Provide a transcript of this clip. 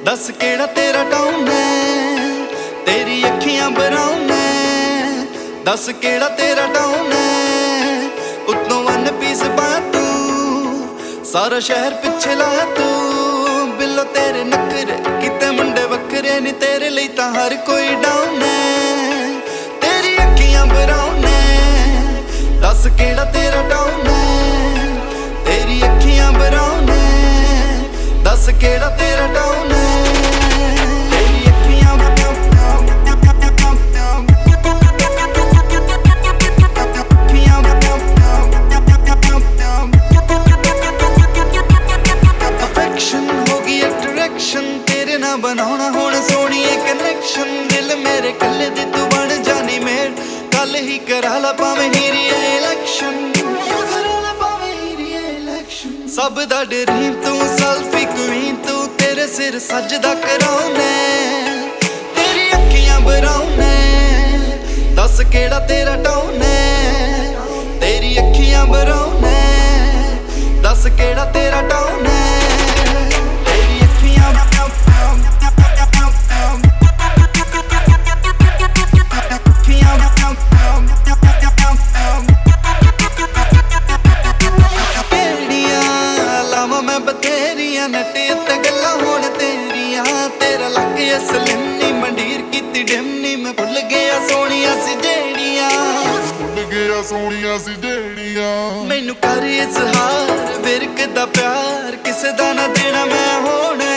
दस केड़ा तेरा टाउन है, तेरी अखियां ब्राउन है। दस केड़ा तेरा टाउन है, उत्तों वन पीस पा तू, सारा शहर पिछे ला तू। बिल्लो तेरे नखरे किते मुंडे वखरे नी, तेरे लिए तां हर कोई डाउन है। तेरी अखियां ब्राउन है, दस केड़ा तेरा टाउन है। तेरी अखियां ब्राउन है, दस केड़ा तेरा टाउन है। बनाना हुण सोहणीए कनैक्शन, दिल मेरे कल्ले दी तू बन जानी मेर। कल ही करा ला भावें हीरीए इलैक्शन, सब दा ड्रीम तू, सेल्फी क्वीन तू, तेरे सिर सजदा कराउने। तेरी अखियां ब्राउन है, दस केड़ा तेरा टाउन है। तेरी अखियां ब्राउन है, दस केड़ा तेरा टाउन है। नटे ते गल्लां होण तेरियां, तेरा लग गया सलिम नी, मंडीर कीती डिम नी। मैं भुल गया सोहणियां सी जेड़ियां, भुल गया सोहणियां सी जेड़ियां। मैनू कर इजहार विरक दा प्यार, किसे दा ना देना मैं होण।